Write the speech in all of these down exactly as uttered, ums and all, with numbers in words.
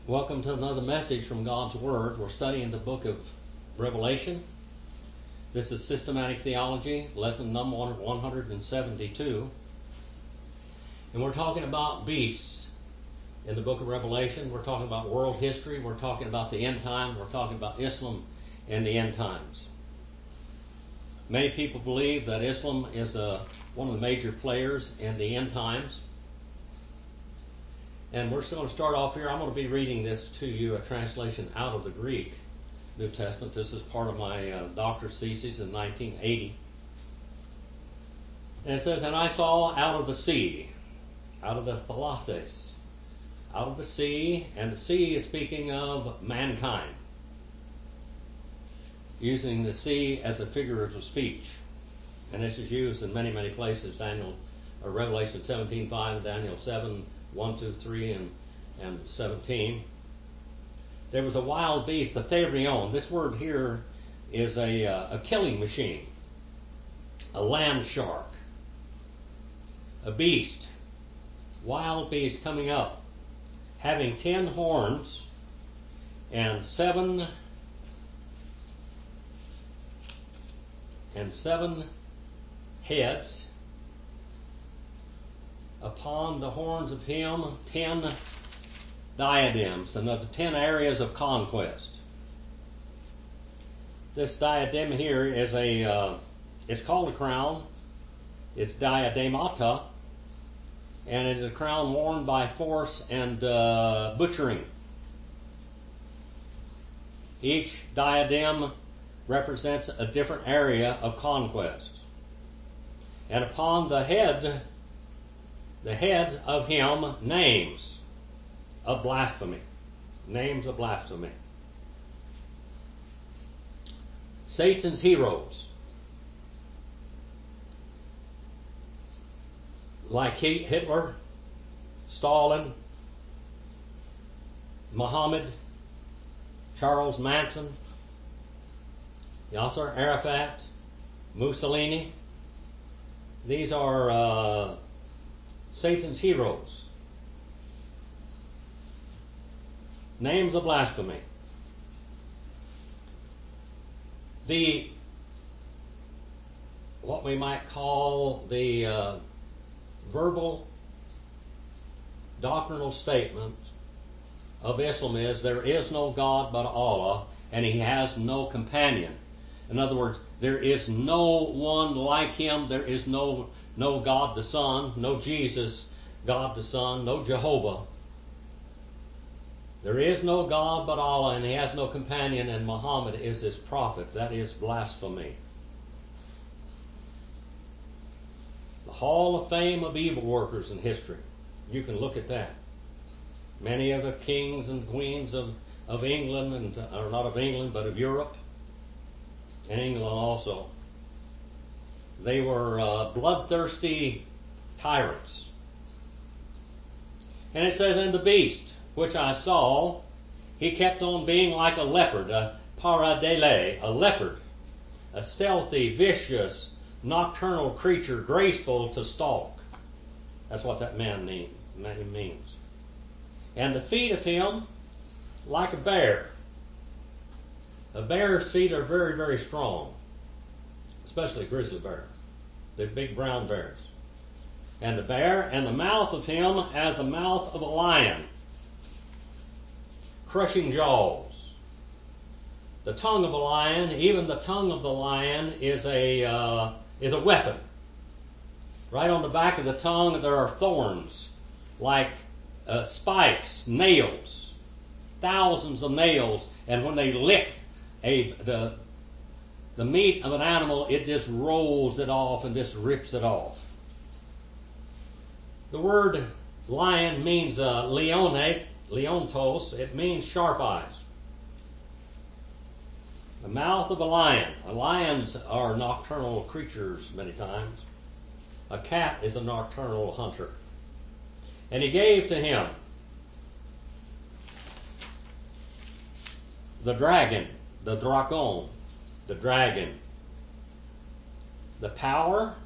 Welcome to another message from God's Word. We're studying the book of Revelation. This is Systematic Theology, lesson number one hundred seventy-two. And we're talking about beasts in the book of Revelation. We're talking about world history. We're talking about the end times. We're talking about Islam and the end times. Many people believe that Islam is a, one of the major players in the end times. And we're still going to start off here. I'm going to be reading this to you, a translation out of the Greek New Testament. This is part of my uh, doctor's thesis in nineteen eighty. And it says, "And I saw out of the sea," out of the thalasses, out of the sea, and the sea is speaking of mankind, using the sea as a figure of speech. And this is used in many, many places. Daniel, or Revelation seventeen five, Daniel seven, one, two, three, and, and seventeen. There was a wild beast, the Therion. This word here is a, uh, a killing machine, a land shark, a beast, wild beast coming up, having ten horns and seven and seven heads. Upon the horns of him ten diadems, and of the ten areas of conquest. This diadem here is a, uh, it's called a crown. It's diademata, and it is a crown worn by force and uh, butchering. Each diadem represents a different area of conquest. And upon the head The heads of him, names of blasphemy. Names of blasphemy. Satan's heroes. Like Hitler, Stalin, Muhammad, Charles Manson, Yasser Arafat, Mussolini. These are uh, Satan's heroes. Names of blasphemy. The, what we might call the uh, verbal doctrinal statement of Islam is, there is no God but Allah, and He has no companion. In other words, there is no one like Him. There is no No God the Son, no Jesus, God the Son, no Jehovah. There is no God but Allah, and He has no companion, and Muhammad is His prophet. That is blasphemy. The Hall of Fame of evil workers in history. You can look at that. Many of the kings and queens of, of England, and or not of England, but of Europe, and England also. They were uh, bloodthirsty tyrants. And it says, "And the beast, which I saw, he kept on being like a leopard, a paradele, a leopard, a stealthy, vicious, nocturnal creature, graceful to stalk." That's what that man means. "And the feet of him, like a bear." A bear's feet are very, very strong, especially grizzly bear. They're big brown bears. "And the bear, and the mouth of him as the mouth of a lion, crushing jaws. The tongue of a lion, even the tongue of the lion, is a uh, is a weapon. Right on the back of the tongue there are thorns, like uh, spikes, nails, thousands of nails, and when they lick a the The meat of an animal, it just rolls it off and just rips it off. The word lion means uh, leone, leontos. It means sharp eyes. The mouth of a lion. Lions are nocturnal creatures many times. A cat is a nocturnal hunter. "And he gave to him the dragon, the drakon, the dragon, the power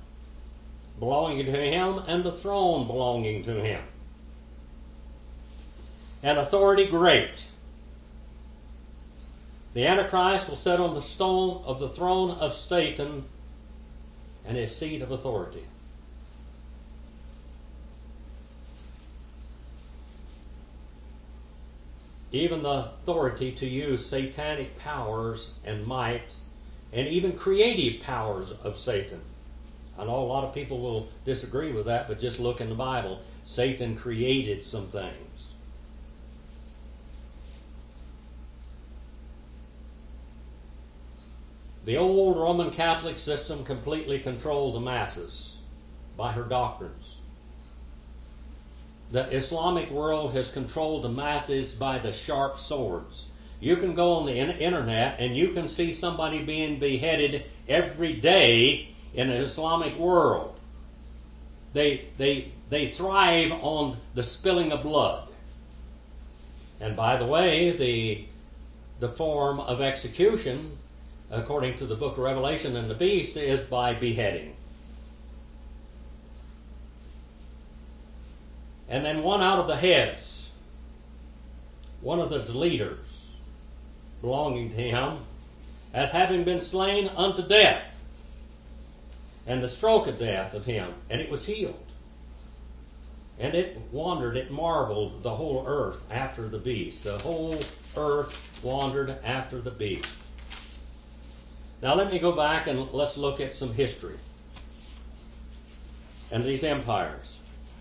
belonging to him, and the throne belonging to him." and authority great. The Antichrist will sit on the stone of the throne of Satan and his seat of authority. Even the authority to use satanic powers and might, and even creative powers of Satan. I know a lot of people will disagree with that, but just look in the Bible. Satan created some things. The old Roman Catholic system completely controlled the masses by her doctrines. The Islamic world has controlled the masses by the sharp swords. You can go on the internet and you can see somebody being beheaded every day in the Islamic world. They, they, they thrive on the spilling of blood. And by the way, the, the form of execution, according to the book of Revelation and the beast, is by beheading. And then one out of the heads, one of his leaders belonging to him, as having been slain unto death, and the stroke of death of him, and it was healed. And it wandered, it marveled the whole earth after the beast. The whole earth wandered after the beast. Now let me go back and let's look at some history and these empires.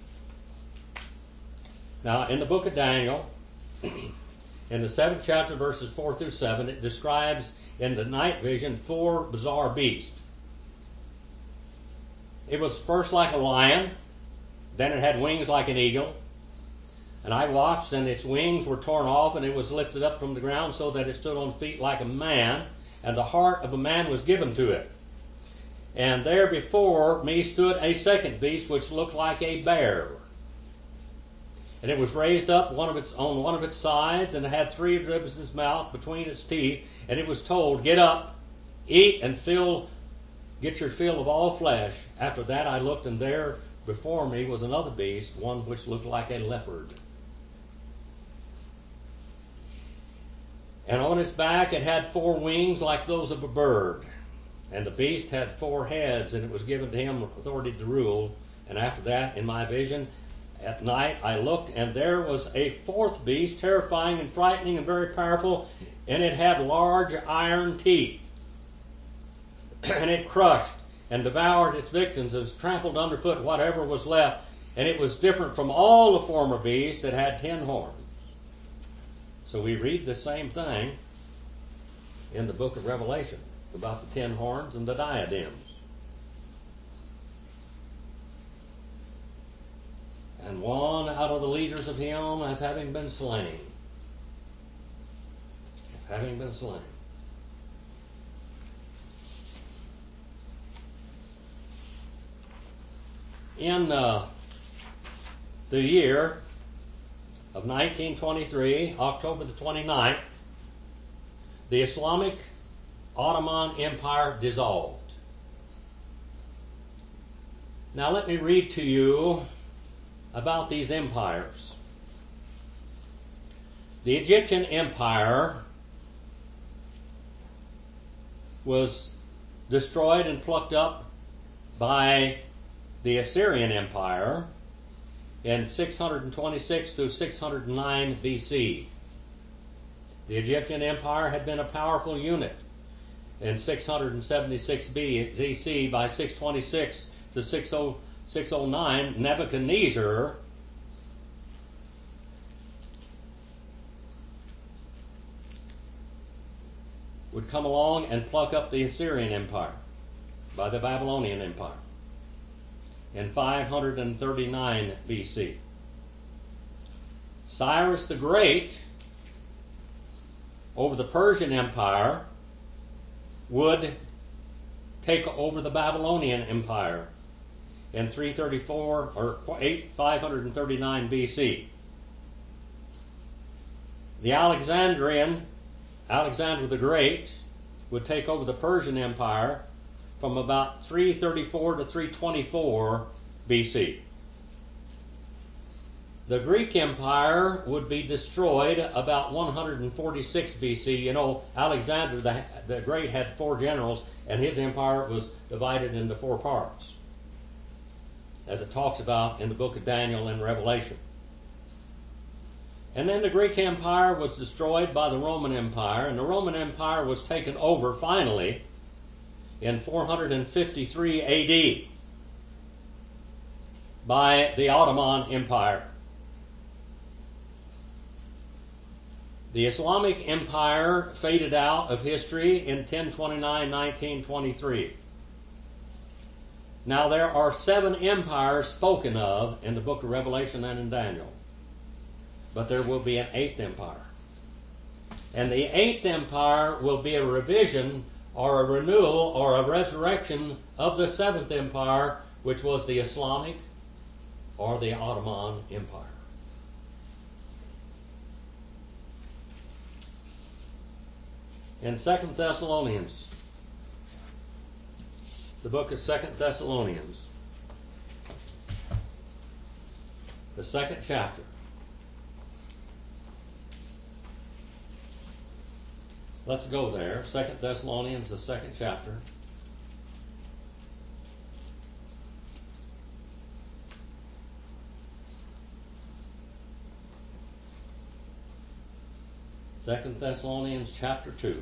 Now in the book of Daniel, in the seventh chapter, verses four through seven, it describes in the night vision four bizarre beasts. It was first like a lion, then it had wings like an eagle. And I watched, and its wings were torn off, and it was lifted up from the ground so that it stood on feet like a man, and the heart of a man was given to it. And there before me stood a second beast, which looked like a bear. And it was raised up one of its, on one of its sides, and it had three ribs in its mouth between its teeth. And it was told, get up, eat, and fill, get your fill of all flesh. After that I looked, and there before me was another beast, one which looked like a leopard. And on its back it had four wings like those of a bird. And the beast had four heads, and it was given to him authority to rule. And after that, in my vision, at night I looked, and there was a fourth beast, terrifying and frightening and very powerful, and it had large iron teeth. And it crushed and devoured its victims, and trampled underfoot whatever was left. And it was different from all the former beasts. It had ten horns. So we read the same thing in the book of Revelation about the ten horns and the diadems. And one out of the leaders of him as having been slain. As having been slain. In uh, the year of nineteen twenty-three, October the twenty-ninth, the Islamic Ottoman Empire dissolved. Now let me read to you about these empires. The Egyptian Empire was destroyed and plucked up by the Assyrian Empire in six hundred twenty-six through six hundred nine B C. The Egyptian Empire had been a powerful unit in six hundred seventy-six B C. By six twenty-six to six oh nine, Nebuchadnezzar would come along and pluck up the Assyrian Empire by the Babylonian Empire in five hundred thirty-nine B C. Cyrus the Great, over the Persian Empire, would take over the Babylonian Empire in three thirty-four or five hundred thirty-nine B C. The Alexandrian, Alexander the Great, would take over the Persian Empire from about three thirty-four to three twenty-four B C. the Greek Empire would be destroyed about one hundred forty-six B C. You know, Alexander the, the Great had four generals, and his empire was divided into four parts, as it talks about in the book of Daniel and Revelation. And then the Greek Empire was destroyed by the Roman Empire, and the Roman Empire was taken over finally in four hundred fifty-three A D by the Ottoman Empire. The Islamic Empire faded out of history in ten twenty-nine nineteen twenty-three. Now there are seven empires spoken of in the book of Revelation and in Daniel. But there will be an eighth empire. And the eighth empire will be a revision or a renewal or a resurrection of the seventh empire, which was the Islamic or the Ottoman Empire. In Second Thessalonians, the book of Second Thessalonians, the second chapter. Let's go there. Second Thessalonians, the second chapter. Second Thessalonians chapter two.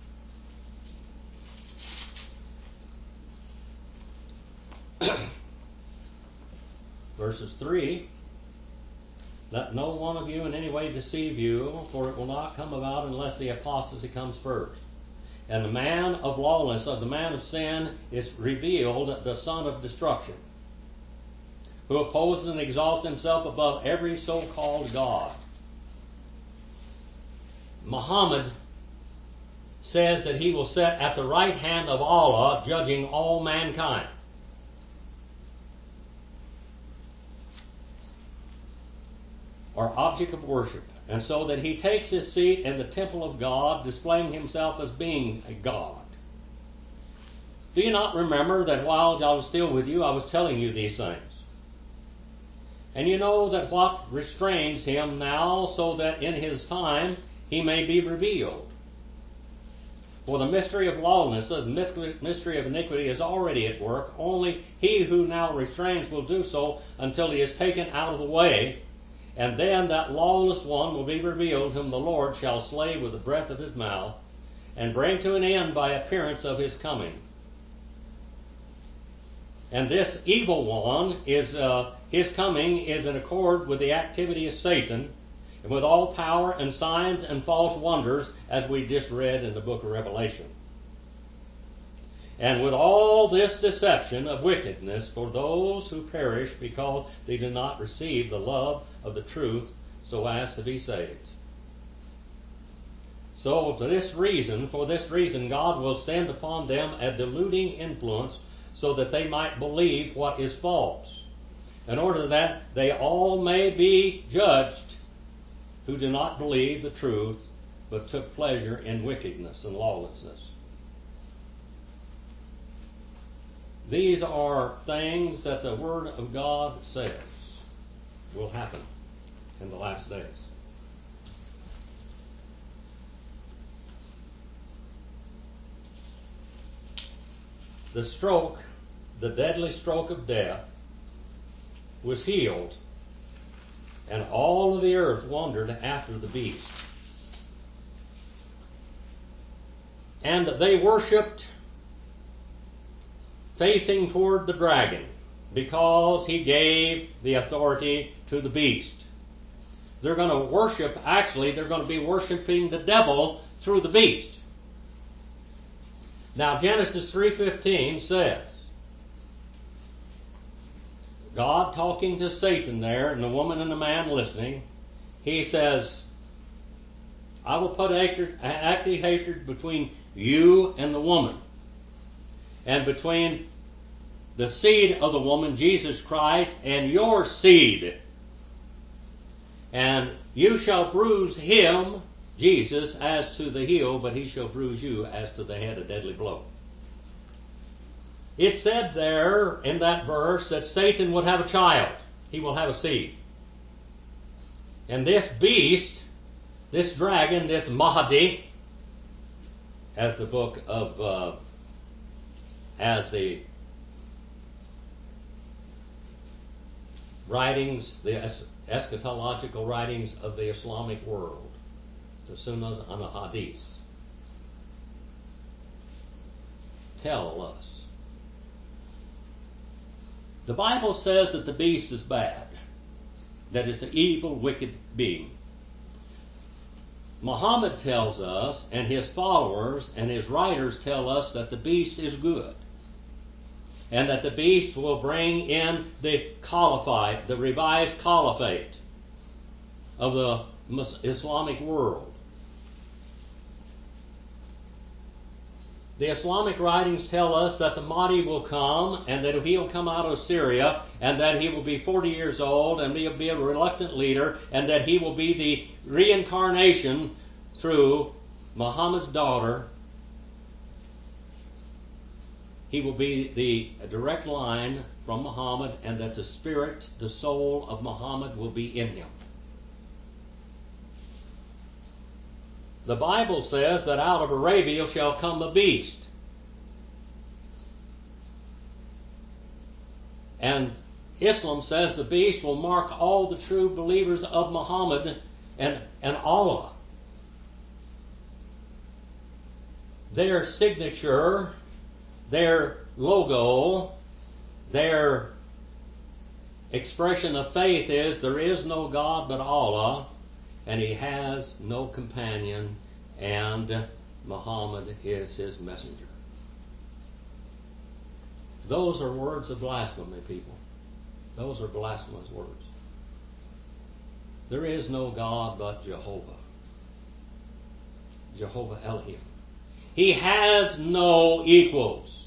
Verses three. Let no one of you in any way deceive you, for it will not come about unless the apostasy comes first. And the man of lawlessness, or the man of sin, is revealed, the son of destruction, who opposes and exalts himself above every so-called God. Muhammad says that he will sit at the right hand of Allah, judging all mankind. Or object of worship, and so that he takes his seat in the temple of God, displaying himself as being a God. Do you not remember that while I was still with you, I was telling you these things? And you know that what restrains him now, so that in his time he may be revealed. For the mystery of lawlessness, the mystery of iniquity is already at work. Only he who now restrains will do so until he is taken out of the way. And then that lawless one will be revealed, whom the Lord shall slay with the breath of his mouth, and bring to an end by appearance of his coming. And this evil one, is uh, his coming is in accord with the activity of Satan, and with all power and signs and false wonders, as we just read in the book of Revelation. And with all this deception of wickedness for those who perish because they do not receive the love of the truth so as to be saved. So for this reason, for this reason, God will send upon them a deluding influence so that they might believe what is false, in order that they all may be judged who do not believe the truth, but took pleasure in wickedness and lawlessness. These are things that the Word of God says will happen in the last days. The stroke, the deadly stroke of death, was healed, and all of the earth wandered after the beast. And they worshipped facing toward the dragon, because he gave the authority to the beast. They're going to worship, actually, they're going to be worshiping the devil through the beast. Now, Genesis three fifteen says, God talking to Satan there, and the woman and the man listening, he says, I will put active hatred between you and the woman, and between the seed of the woman, Jesus Christ, and your seed. And you shall bruise him, Jesus, as to the heel, but he shall bruise you as to the head, a deadly blow. It said there in that verse that Satan would have a child. He will have a seed. And this beast, this dragon, this Mahdi, as the book of, uh, as the writings, the es- eschatological writings of the Islamic world, the Sunnahs and the Hadiths, tell us. The Bible says that the beast is bad, that it's an evil, wicked being. Muhammad tells us, and his followers and his writers tell us, that the beast is good, and that the beast will bring in the caliphate, the revised caliphate of the Islamic world. The Islamic writings tell us that the Mahdi will come, and that he'll come out of Syria, and that he will be forty years old, and he'll be a reluctant leader, and that he will be the reincarnation through Muhammad's daughter. He will be the direct line from Muhammad, and that the spirit, the soul of Muhammad will be in him. The Bible says that out of Arabia shall come a beast. And Islam says the beast will mark all the true believers of Muhammad and, and Allah. Their signature, their logo, their expression of faith is, there is no God but Allah, and he has no companion, and Muhammad is his messenger. Those are words of blasphemy, people. Those are blasphemous words. There is no God but Jehovah. Jehovah Elohim. He has no equals.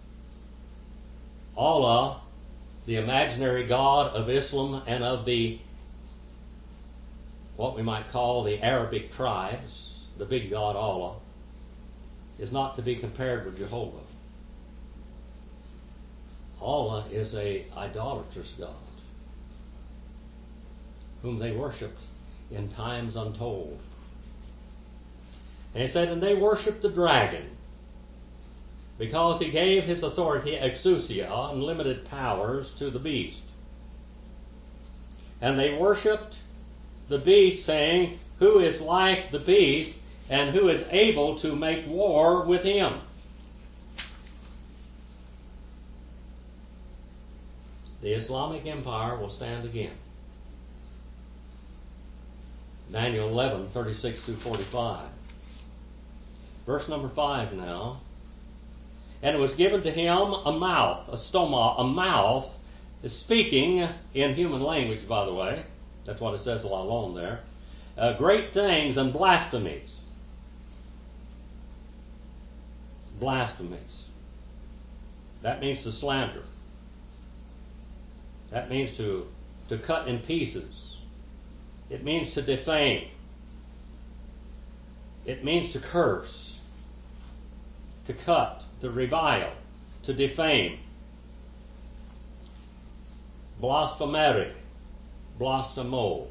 Allah, the imaginary God of Islam and of the what we might call the Arabic tribes, the big God Allah, is not to be compared with Jehovah. Allah is a idolatrous God, whom they worshipped in times untold. And he said, and they worshipped the dragon, because he gave his authority, exousia, unlimited powers, to the beast. And they worshipped the beast, saying, who is like the beast, and who is able to make war with him? The Islamic Empire will stand again. Daniel eleven, thirty-six through forty-five. Verse number five now. And it was given to him a mouth, a stoma, a mouth, speaking in human language, by the way. That's what it says all along there. Uh, great things and blasphemies. Blasphemies. That means to slander. That means to, to cut in pieces. It means to defame. It means to curse, to cut, to revile, to defame. Blasphemeric, blasphemo,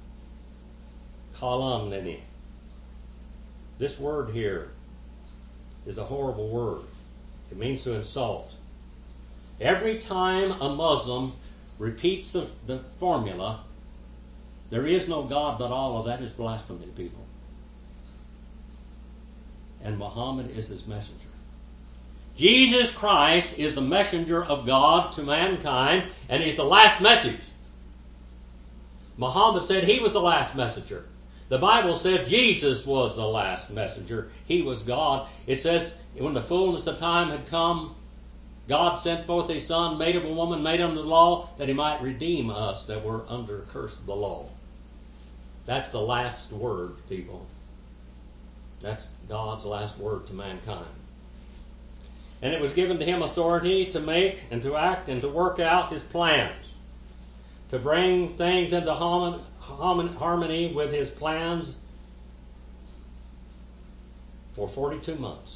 calumny. This word here is a horrible word. It means to insult. Every time a Muslim repeats the, the formula, there is no God but Allah, that is blasphemy, people. And Muhammad is his messenger. Jesus Christ is the messenger of God to mankind, and he's the last message. Muhammad said he was the last messenger. The Bible says Jesus was the last messenger. He was God. It says when the fullness of time had come, God sent forth his Son, made of a woman, made under the law, that he might redeem us that were under curse of the law. That's the last word, people. That's God's last word to mankind. And it was given to him authority to make and to act and to work out his plans, to bring things into harmony with his plans for forty-two months.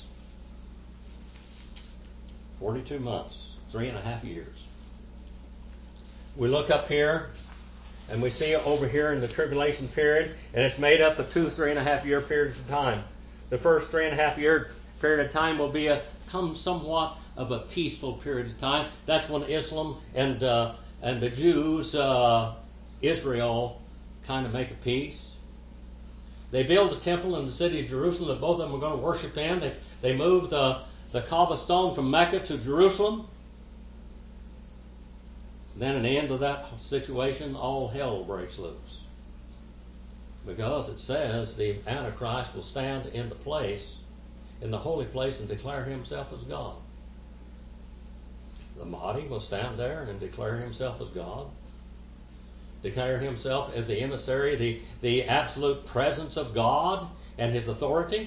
forty-two months, three and a half years. We look up here And we see it over here in the tribulation period, and it's made up of two three and a half year periods of time. The first three and a half year period of time will be a come somewhat of a peaceful period of time. That's when Islam and uh, and the Jews, uh, Israel, kind of make a peace. They build a temple in the city of Jerusalem that both of them are going to worship in. They they moved the the Kaaba stone from Mecca to Jerusalem. Then at the end of that situation, all hell breaks loose. Because it says the Antichrist will stand in the place, in the holy place, and declare himself as God. The Mahdi will stand there and declare himself as God. Declare himself as the emissary, the, the absolute presence of God and his authority.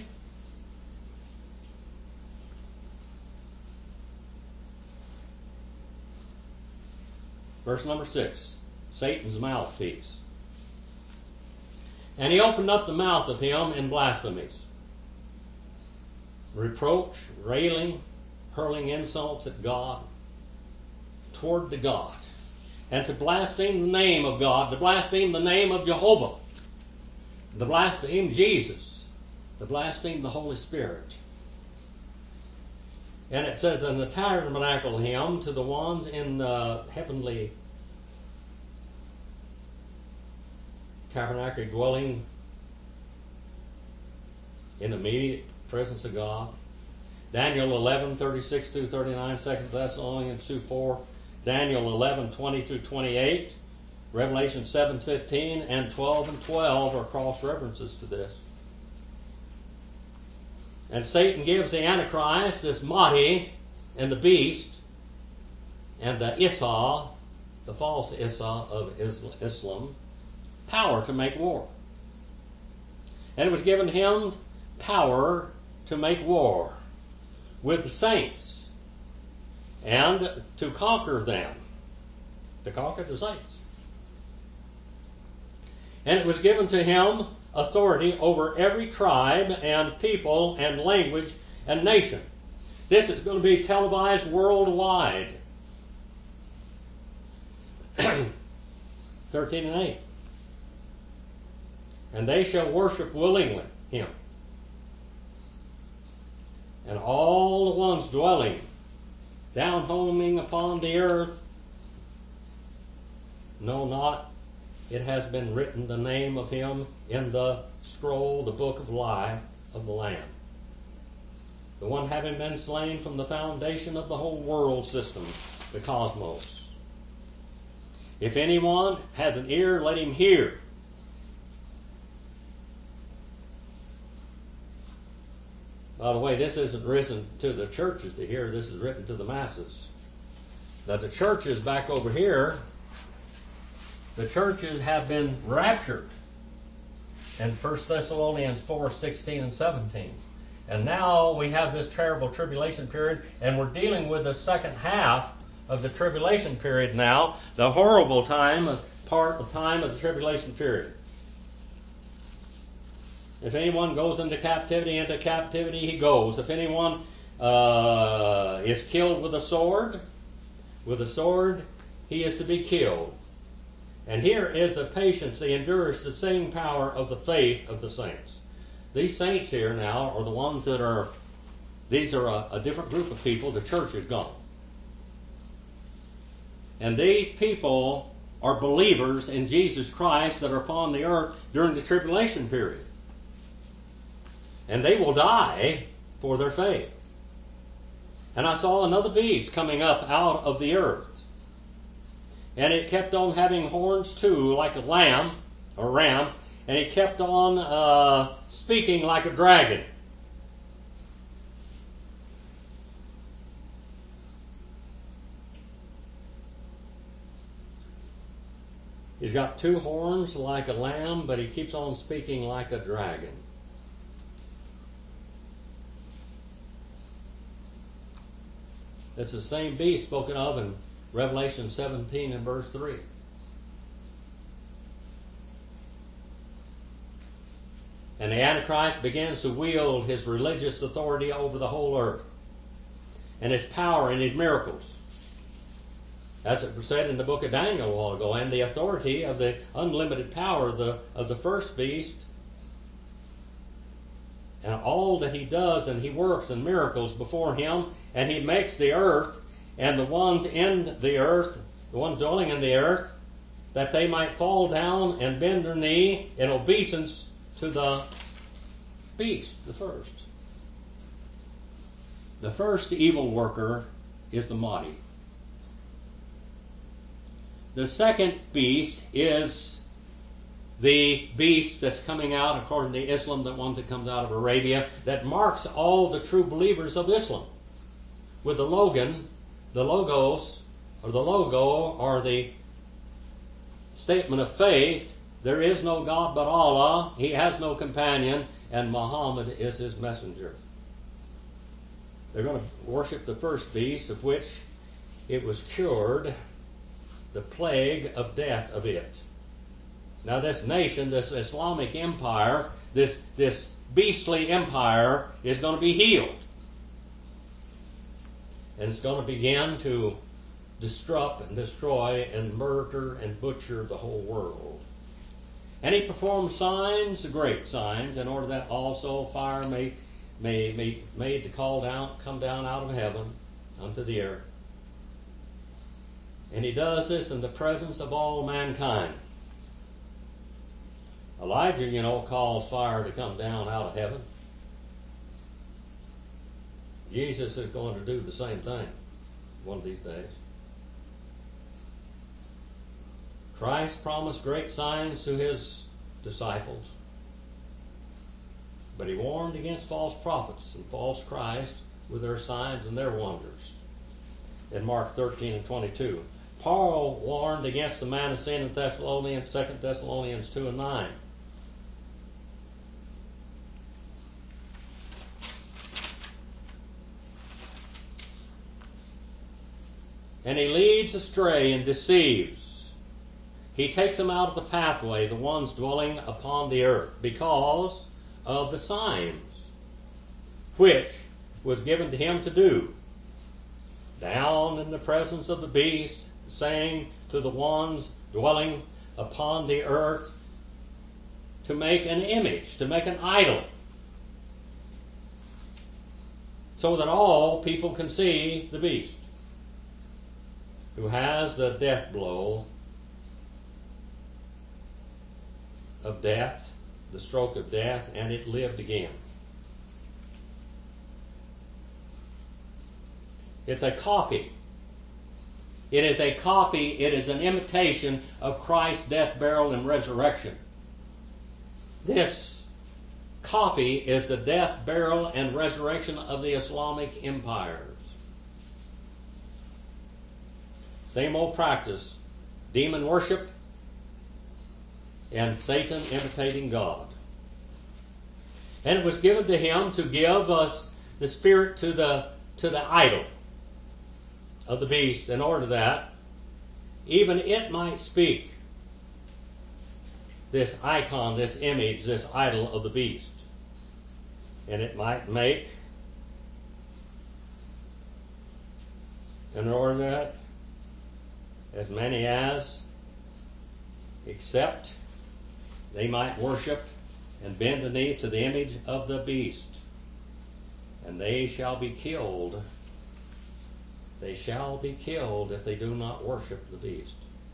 Verse number six, Satan's mouthpiece. And he opened up the mouth of him in blasphemies, reproach, railing, hurling insults at God, toward the God, and to blaspheme the name of God, to blaspheme the name of Jehovah, to blaspheme Jesus, to blaspheme the Holy Spirit. And it says, in the tabernacle hymn to the ones in the heavenly tabernacle dwelling in immediate presence of God. Daniel eleven, thirty-six through thirty-nine, Second Thessalonians two four, Daniel eleven, twenty through twenty-eight, Revelation seven, fifteen, and twelve and twelve are cross references to this. And Satan gives the Antichrist, this Mahdi, and the beast, and the Isa, the false Isa of Islam, power to make war. And it was given him power to make war with the saints and to conquer them, to conquer the saints. And it was given to him authority over every tribe and people and language and nation. This is going to be televised worldwide. thirteen and eight. And they shall worship willingly him. And all the ones dwelling, down homing upon the earth, know not it has been written the name of him in the scroll, the book of life of the Lamb. The one having been slain from the foundation of the whole world system, the cosmos. If anyone has an ear, let him hear. By the way, this isn't written to the churches to hear, this is written to the masses. Now the churches back over here, the churches have been raptured in First Thessalonians four, sixteen and seventeen. And now we have this terrible tribulation period, and we're dealing with the second half of the tribulation period now, the horrible time, part of time of the tribulation period. If anyone goes into captivity, into captivity he goes. If anyone uh, is killed with a sword, with a sword he is to be killed. And here is the patience, the endurance, the staying power of the faith of the saints. These saints here now are the ones that are, these are a, a different group of people. The church is gone. And these people are believers in Jesus Christ that are upon the earth during the tribulation period. And they will die for their faith. And I saw another beast coming up out of the earth. And it kept on having horns too, like a lamb, or ram, and it kept on uh, speaking like a dragon. He's got two horns like a lamb, but he keeps on speaking like a dragon. It's the same beast spoken of in Revelation seventeen and verse three. And the Antichrist begins to wield his religious authority over the whole earth, and his power and his miracles. as it was said in the book of Daniel a while ago, and the authority of the unlimited power of the, of the first beast, and all that he does, and he works and miracles before him, and he makes the earth and the ones in the earth, the ones dwelling in the earth, that they might fall down and bend their knee in obeisance to the beast, the first. The first evil worker is the Mahdi. The second beast is the beast that's coming out, according to Islam, the one that comes out of Arabia, that marks all the true believers of Islam. With the Logan, the logos, or the logo, or the statement of faith, there is no God but Allah, He has no companion, and Muhammad is His messenger. They're going to worship the first beast, of which it was cured, the plague of death of it. Now this nation, this Islamic empire, this, this beastly empire is going to be healed. And it's going to begin to disrupt and destroy and murder and butcher the whole world. And he performed signs, great signs, in order that also fire may may be made to call down, come down out of heaven unto the earth. And he does this in the presence of all mankind. Elijah, you know, calls fire to come down out of heaven. Jesus is going to do the same thing one of these days. Christ promised great signs to his disciples, but he warned against false prophets and false Christ with their signs and their wonders. In Mark thirteen and twenty-two. Paul warned against the man of sin in Thessalonians, Second Thessalonians two and nine. And he leads astray and deceives. He takes them out of the pathway, the ones dwelling upon the earth, because of the signs which was given to him to do. Down in the presence of the beast, saying to the ones dwelling upon the earth to make an image, to make an idol, so that all people can see the beast, who has the death blow of death, the stroke of death, and it lived again. It's a copy. It is a copy, it is an imitation of Christ's death, burial, and resurrection. This copy is the death, burial, and resurrection of the Islamic empires. Same old practice. Demon worship and Satan imitating God. And it was given to him to give us the spirit to the to the idol of the beast, in order that even it might speak, this icon, this image, this idol of the beast. And it might make, in order that as many as accept, they might worship and bend the knee to the image of the beast. And they shall be killed. They shall be killed if they do not worship the beast.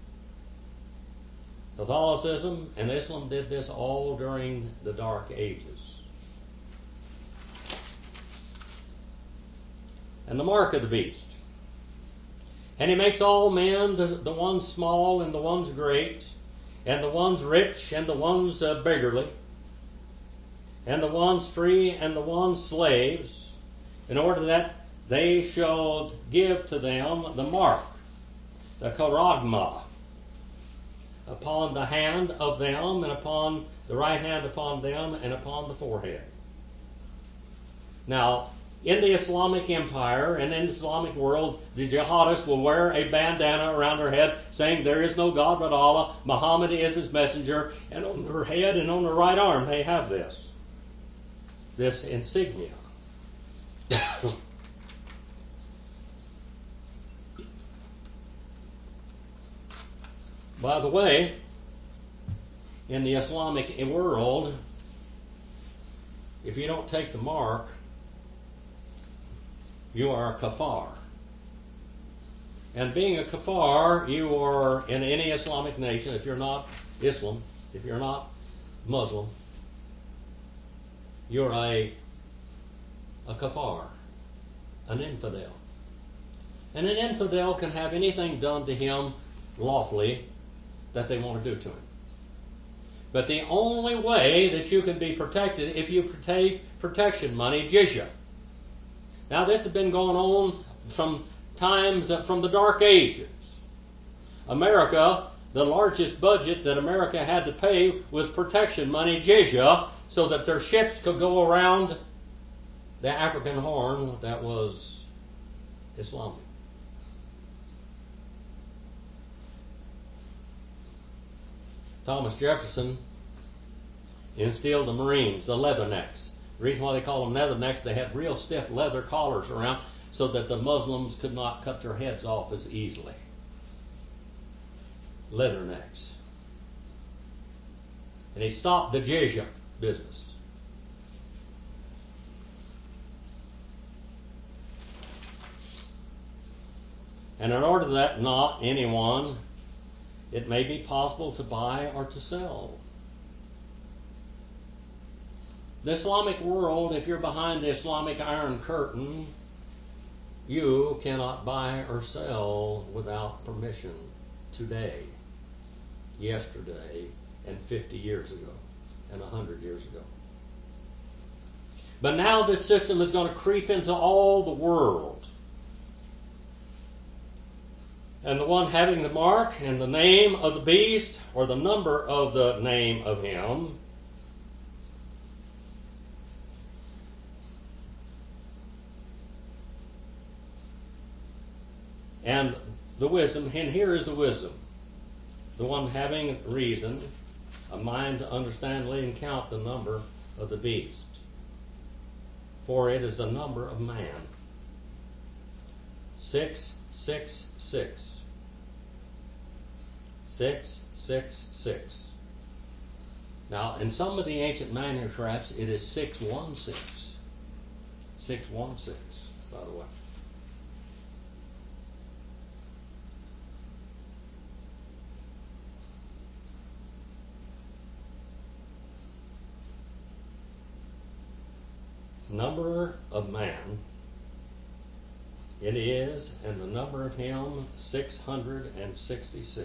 Catholicism and Islam did this all during the Dark Ages. And the mark of the beast. And he makes all men, the, the ones small and the ones great, and the ones rich and the ones uh, beggarly, and the ones free and the ones slaves, in order that they shall give to them the mark, the charagma, upon the hand of them, and upon the right hand upon them, and upon the forehead. Now, in the Islamic empire and in the Islamic world, the jihadists will wear a bandana around their head saying there is no God but Allah, Muhammad is his messenger, and on their head and on their right arm they have this, this insignia. By the way, in the Islamic world, if you don't take the mark, you are a kafar. And being a kafar, you are in any Islamic nation, if you're not Islam, if you're not Muslim, you're a, a kafar, an infidel. And an infidel can have anything done to him lawfully that they want to do to him. But the only way that you can be protected if you take protection money, jizya. Now this has been going on from times from the Dark Ages. America, the largest budget that America had to pay was protection money, jizya, so that their ships could go around the African Horn that was Islamic. Thomas Jefferson instilled the Marines, the leathernecks. The reason why they call them leathernecks, they had real stiff leather collars around so that the Muslims could not cut their heads off as easily. Leathernecks. And he stopped the jizya business. And in order that not anyone, it may be possible to buy or to sell. The Islamic world, if you're behind the Islamic Iron Curtain, you cannot buy or sell without permission today, yesterday, and fifty years ago, and one hundred years ago. But now this system is going to creep into all the world. And the one having the mark and the name of the beast, or the number of the name of him, and the wisdom, and here is the wisdom, the one having reason, a mind to understand, lay and count the number of the beast, for it is the number of man. Six, six, six. Six, six, six. Now, in some of the ancient manuscripts, it is six one six. Six one six, by the way. Number of man, it is, and the number of him, six hundred sixty-six.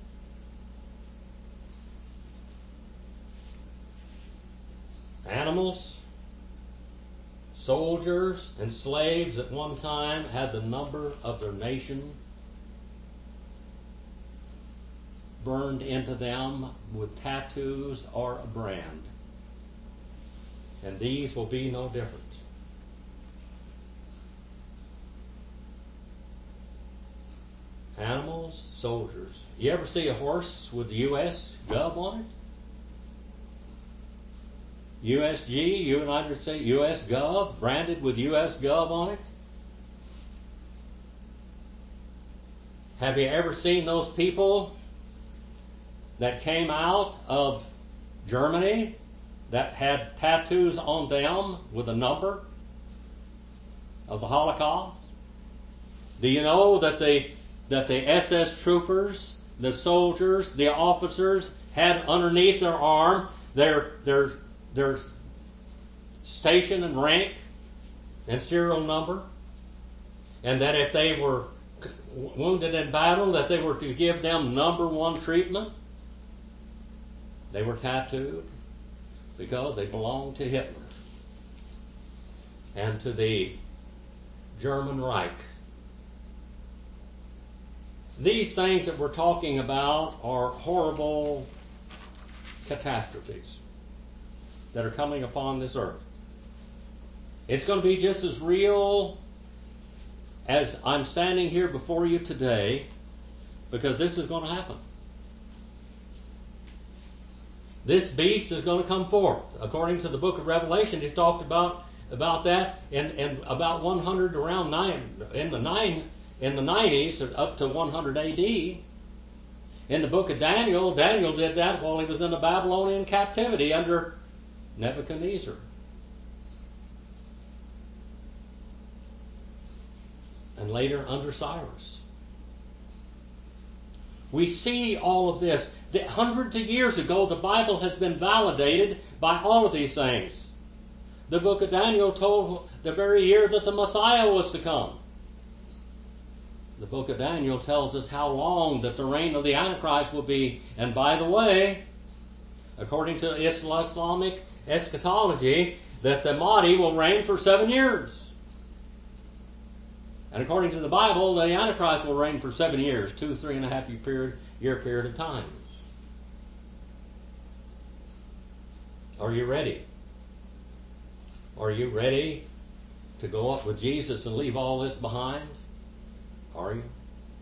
Animals, soldiers, and slaves at one time had the number of their nation burned into them with tattoos or a brand. And these will be no different. Animals, soldiers. You ever see a horse with the U S Gov on it? U S G, United States, U S Gov, branded with U S Gov on it? Have you ever seen those people that came out of Germany that had tattoos on them with a number of the Holocaust? Do you know that the that the S S troopers, the soldiers, the officers had underneath their arm their their their station and rank and serial number, and that if they were wounded in battle, that they were to give them number one treatment? They were tattooed because they belonged to Hitler and to the German Reich. These things that we're talking about are horrible catastrophes that are coming upon this earth. It's going to be just as real as I'm standing here before you today, because this is going to happen. This beast is going to come forth. According to the book of Revelation, it talked about about that in, in about one hundred, around nine, in the nine in the nineties up to one hundred A D. In the book of Daniel, Daniel did that while he was in the Babylonian captivity under Nebuchadnezzar. And later under Cyrus. We see all of this. That hundreds of years ago, the Bible has been validated by all of these things. The book of Daniel told the very year that the Messiah was to come. The book of Daniel tells us how long that the reign of the Antichrist will be. And by the way, according to Islamic eschatology, that the Mahdi will reign for seven years. And according to the Bible, the Antichrist will reign for seven years, two, three and a half year period, year period of time. Are you ready? Are you ready to go up with Jesus and leave all this behind? Are you?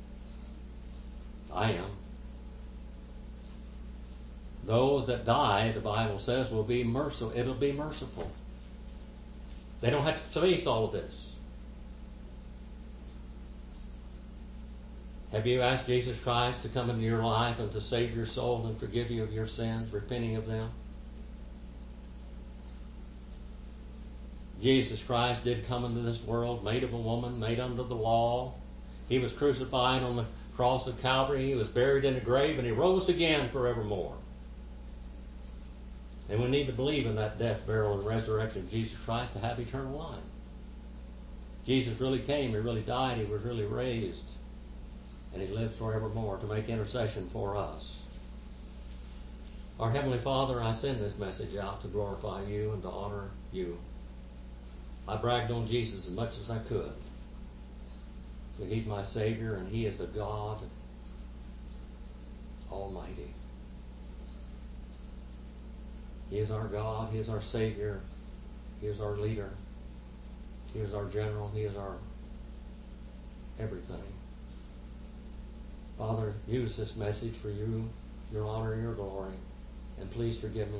I am. Those that die, the Bible says, will be merciful. It'll be merciful. They don't have to face all of this. Have you asked Jesus Christ to come into your life and to save your soul and forgive you of your sins, repenting of them? Jesus Christ did come into this world, made of a woman, made under the law. He was crucified on the cross of Calvary. He was buried in a grave, and he rose again forevermore. And we need to believe in that death, burial, and resurrection of Jesus Christ to have eternal life. Jesus really came, he really died, he was really raised, and he lives forevermore to make intercession for us. Our Heavenly Father, I send this message out to glorify you and to honor you. I bragged on Jesus as much as I could. But he's my Savior, and he is the God Almighty. He is our God, he is our Savior, he is our leader, he is our general, he is our everything. Father, use this message for you, your honor and your glory, and please forgive me